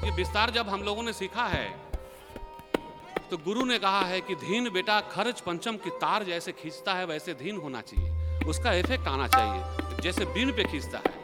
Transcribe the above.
ये विस्तार जब हम लोगों ने सीखा है तो गुरु ने कहा है कि धीन बेटा खर्च पंचम की तार जैसे खींचता है वैसे धीन होना चाहिए, उसका इफेक्ट आना चाहिए, जैसे बीन पे खींचता है